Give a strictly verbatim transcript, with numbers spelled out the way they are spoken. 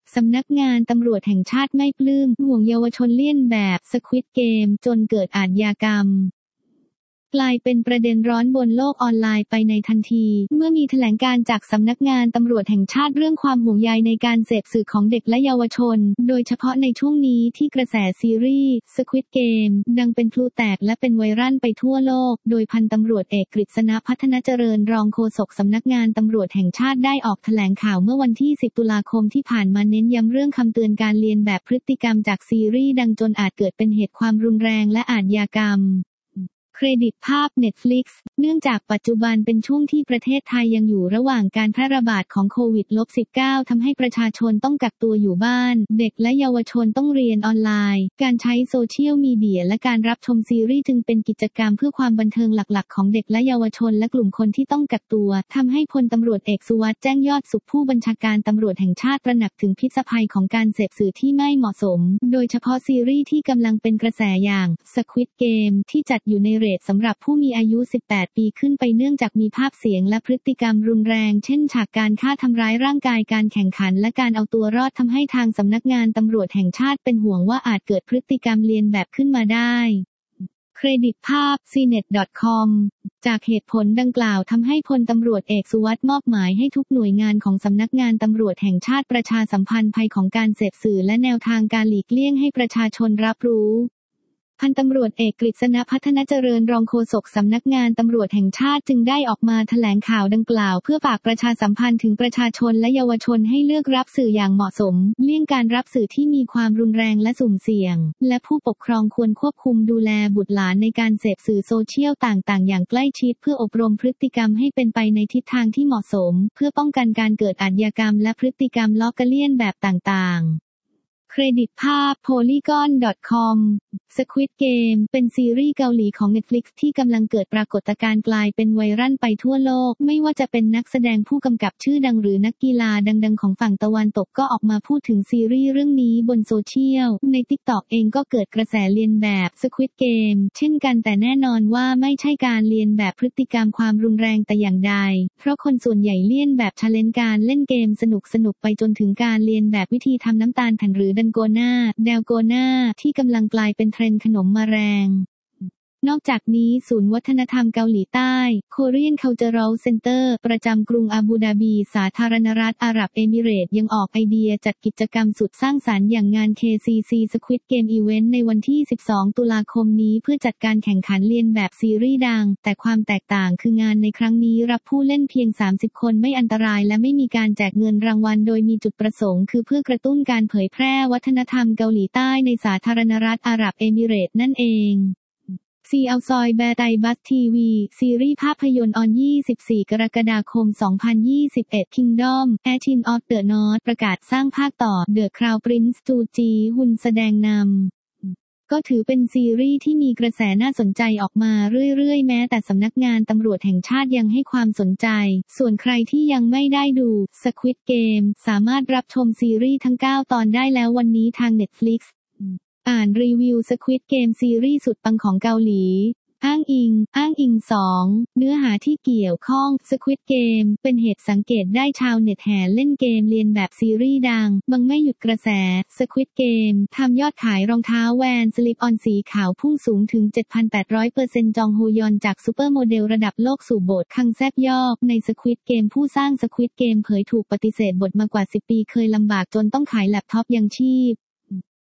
สำนักงานตำรวจแห่งชาติไม่ปลื้มห่วงเยาวชนเลียนแบบ Squid Game จนเกิดอาชญากรรมกลายเป็นประเด็นร้อนบนโลกออนไลน์ไปในทันทีเมื่อมีแถลงการจากสำนักงานตำรวจแห่งชาติเรื่องความห่วงใยในการเสพสื่อของเด็กและเยาวชนโดยเฉพาะในช่วงนี้ที่กระแสซีรีส์ Squid Game ดังเป็นพลุแตกและเป็นไวรัลไปทั่วโลกโดยพันตำรวจเอกกฤษณพัฒนเจริญรองโฆษกสำนักงานตำรวจแห่งชาติได้ออกแถลงข่าวเมื่อวันที่สิบตุลาคมที่ผ่านมาเน้นย้ำเรื่องคำเตือนการเลียนแบบพฤติกรรมจากซีรีส์ดังจนอาจเกิดเป็นเหตุความรุนแรงและอาชญากรรมเครดิตภาพ Netflix เนื่องจากปัจจุบันเป็นช่วงที่ประเทศไทยยังอยู่ระหว่างการแพร่ระบาดของโควิด สิบเก้า ทำให้ประชาชนต้องกักตัวอยู่บ้านเด็กและเยาวชนต้องเรียนออนไลน์การใช้โซเชียลมีเดียและการรับชมซีรีส์จึงเป็นกิจกรรมเพื่อความบันเทิงหลักๆของเด็กและเยาวชนและกลุ่มคนที่ต้องกักตัวทำให้พลตำรวจเอกสุวัสด์แจ้งยอดสุขผู้บัญชาการตำรวจแห่งชาติตระหนักถึงพิษภัยของการเสพสื่อที่ไม่เหมาะสมโดยเฉพาะซีรีส์ที่กำลังเป็นกระแสอย่าง Squid Game ที่จัดอยู่ในเรทสำหรับผู้มีอายุสิบแปดปีขึ้นไปเนื่องจากมีภาพเสียงและพฤติกรรมรุนแรงเช่นฉากการฆ่าทำร้ายร่างกายการแข่งขันและการเอาตัวรอดทำให้ทางสำนักงานตำรวจแห่งชาติเป็นห่วงว่าอาจเกิดพฤติกรรมเลียนแบบขึ้นมาได้เครดิตภาพ ซี เน็ต ดอท คอม จากเหตุผลดังกล่าวทำให้พลตำรวจเอกสุวัสด์มอบหมายให้ทุกหน่วยงานของสำนักงานตำรวจแห่งชาติประชาสัมพันธ์ภัยของการเสพสื่อและแนวทางการหลีกเลี่ยงให้ประชาชนรับรู้พันตำรวจเอกกฤษณพัฒนเจริญรองโฆษกสำนักงานตำรวจแห่งชาติจึงได้ออกมาแถลงข่าวดังกล่าวเพื่อฝากประชาสัมพันธ์ถึงประชาชนและเยาวชนให้เลือกรับสื่ออย่างเหมาะสมเลี่ยงการรับสื่อที่มีความรุนแรงและสุ่มเสี่ยงและผู้ปกครองควรควบคุมดูแลบุตรหลานในการเสพสื่อโซเชียลต่างๆอย่างใกล้ชิดเพื่ออบรมพฤติกรรมให้เป็นไปในทิศทางที่เหมาะสมเพื่อป้องกันการเกิดอาชญากรรมและพฤติกรรมล้อเลียนแบบต่างๆเครดิตภาพ โพลีกอน ดอท คอม Squid Game เป็นซีรีส์เกาหลีของ Netflix ที่กำลังเกิดปรากฏการณ์กลายเป็นไวรัลไปทั่วโลกไม่ว่าจะเป็นนักแสดงผู้กำกับชื่อดังหรือนักกีฬาดังๆของฝั่งตะวันตกก็ออกมาพูดถึงซีรีส์เรื่องนี้บนโซเชียลใน TikTok เองก็เกิดกระแสเลียนแบบ Squid Game เช่นกันแต่แน่นอนว่าไม่ใช่การเลียนแบบพฤติกรรมความรุนแรงแต่อย่างใดเพราะคนส่วนใหญ่เลียนแบบชาเลนจ์การเล่นเกมสนุกๆไปจนถึงการเลียนแบบวิธีทำน้ำตาลแผ่นหรือดันโกน่าแดลโกน่าที่กำลังกลายเป็นเทรนด์ขนมมาแรงนอกจากนี้ศูนย์วัฒนธรรมเกาหลีใต้ Korean Cultural Center ประจำกรุงอาบูดาบีสาธารณรัฐอาหรับเอมิเรตส์ยังออกไอเดียจัดกิจกรรมสุดสร้างสรรค์อย่างงาน เค ซี ซี Squid Game Event ในวันที่สิบสองตุลาคมนี้เพื่อจัดการแข่งขันเลียนแบบซีรีส์ดังแต่ความแตกต่างคืองานในครั้งนี้รับผู้เล่นเพียงสามสิบคนไม่อันตรายและไม่มีการแจกเงินรางวัลโดยมีจุดประสงค์คือเพื่อกระตุ้นการเผยแพร่วัฒนธรรมเกาหลีใต้ในสาธารณรัฐอาหรับเอมิเรตส์นั่นเองซีเอาซอยแบร์ไตบัสทีวีซีรีส์ภาพยนตร์ออนยี่สิบสี่กรกฎาคมสองพันยี่สิบเอ็ด Kingdom Ashes of the North ประกาศสร้างภาคต่อ The Crown Prince จูจีฮุนแสดงนำก็ถือเป็นซีรีส์ที่มีกระแสน่าสนใจออกมาเรื่อยๆแม้แต่สำนักงานตำรวจแห่งชาติยังให้ความสนใจส่วนใครที่ยังไม่ได้ดู Squid Game สามารถรับชมซีรีส์ทั้งเก้าตอนได้แล้ววันนี้ทาง Netflixอ่านรีวิว Squid Game ซีรีส์สุดปังของเกาหลีอ้างอิงอ้างอิงสองเนื้อหาที่เกี่ยวข้อง Squid Game เป็นเหตุสังเกตได้ชาวเน็ตแห่เล่นเกมเลียนแบบซีรีส์ดังบังไม่หยุดกระแส Squid Game ทำยอดขายรองเท้าแวนสลิปออนสีขาวพุ่งสูงถึง เจ็ดพันแปดร้อยเปอร์เซ็นต์ จองโฮยอนจากซูเปอร์โมเดลระดับโลกสู่โบสถ์คังแซบยอกใน Squid Game ผู้สร้าง Squid Game เผยถูกปฏิเสธบทมากว่าสิบปีเคยลำบากจนต้องขายแล็ปท็อปยังชีพ